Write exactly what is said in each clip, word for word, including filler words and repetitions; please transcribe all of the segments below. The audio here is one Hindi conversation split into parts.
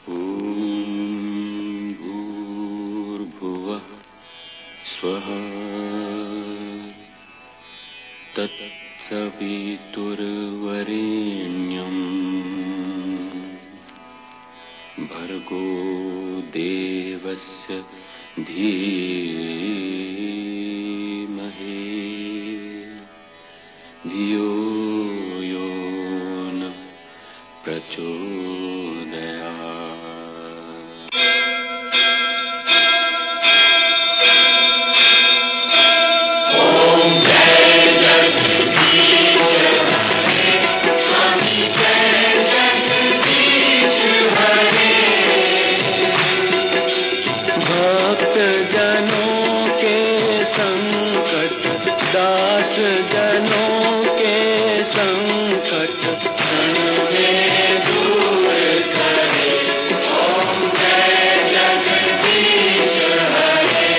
ॐ भूर्भुवः स्वः तत्सवितुर्वरेण्यं भर्गो देवस्य धीमहि धियो यो नः प्रचोदयात्। दास जनों के संकट क्षण में दूर करे। ओम जय जगदीश हरे।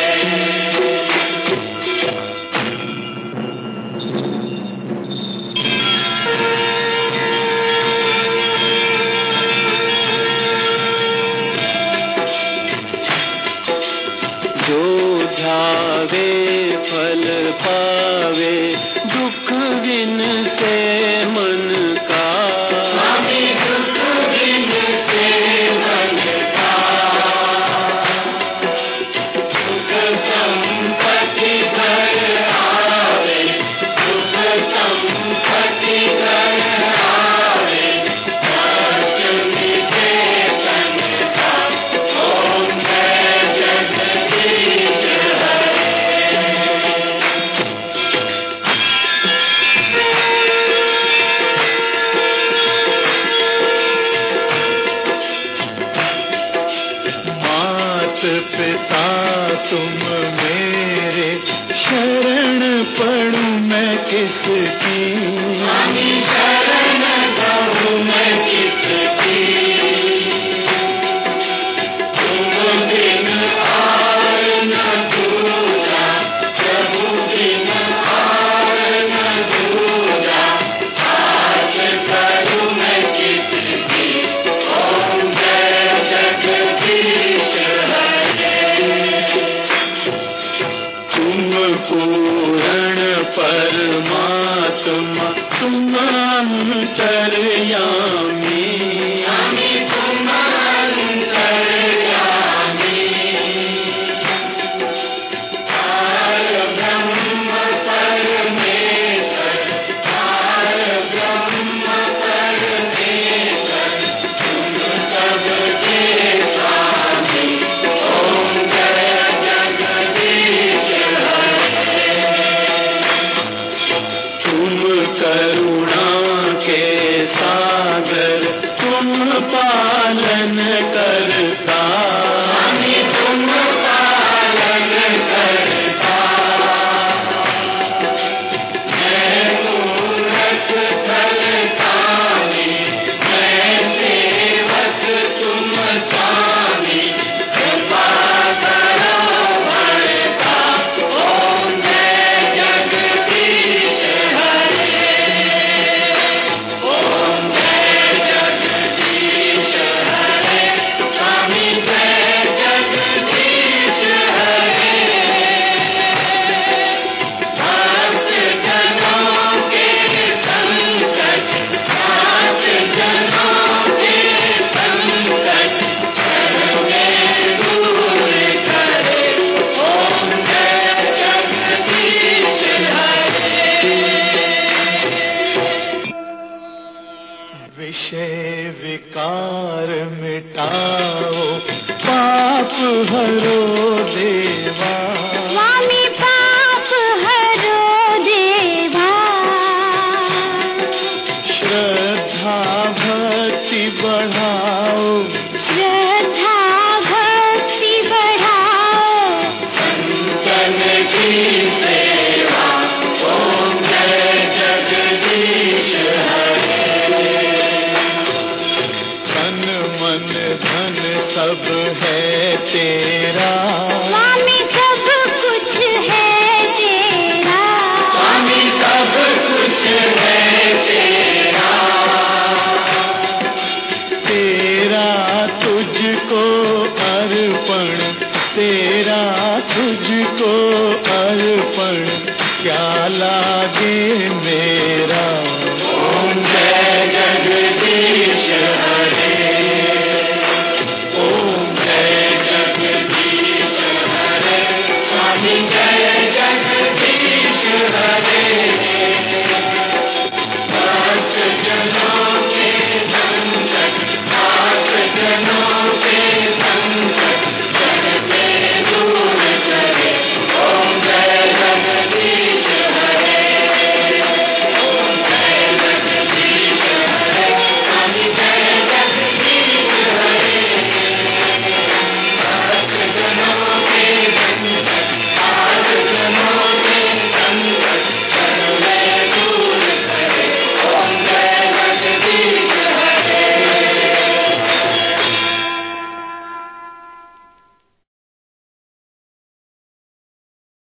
जो ध्यावे फल पावे, दुख बिन से मन का। स्वामी दुख बिन से मन का। सुख संपत्ति घर आवे, सुख संपत्ति घर आवे, कर्ज मिटे तन का। ओम जय जगदीश हरे। पिता तुम मेरे, शरण पढ़ूं मैं किसकी। स्वामी शरण पढ़ूं मैं किसकी। तुम बिन आर न दूजा, प्रभु बिन आर न दूजा, आस करूं मैं किसकी। ओम जय जगदीश पूर्ण परमात्मा तुम अंतर्यामी। स्वामी तुम अंतर्यामी। पार ब्रह्म परमेश्वर, पार ब्रह्म परमेश्वर, तुम सबके स्वामी। ओम जय जगदीश करुणा के सागर, तुम पालन करता। स्वामी तुम पालन करता। मैं मूरख थलकामी, मैं सेवक तुम स्वामी, कृपा करो भरता। ओम जय जगदीश हरे। ओम जय जगदीश हरे। स्वामी जय जगदीश हरे। भक्त जनों के संकट, साथ जनों के संकट क्षण में दूर करे। ओम जय जगदीश हरे। विषय विकार मिटाओ, पाप हरो देवा। स्वामी पाप हरो देवा। श्रद्धा भक्ति बढ़ाओ, श्रद्धा भक्ति बढ़ाओ, संतन की सेवा। ओम जय जगदीश हरे। तन मन धन सब है तेरा। स्वामी सब कुछ है तेरा। स्वामी सब कुछ है तेरा। तेरा तुझ तुझको अर्पण तेरा, तुझको अर्पण क्या लागे मेरा।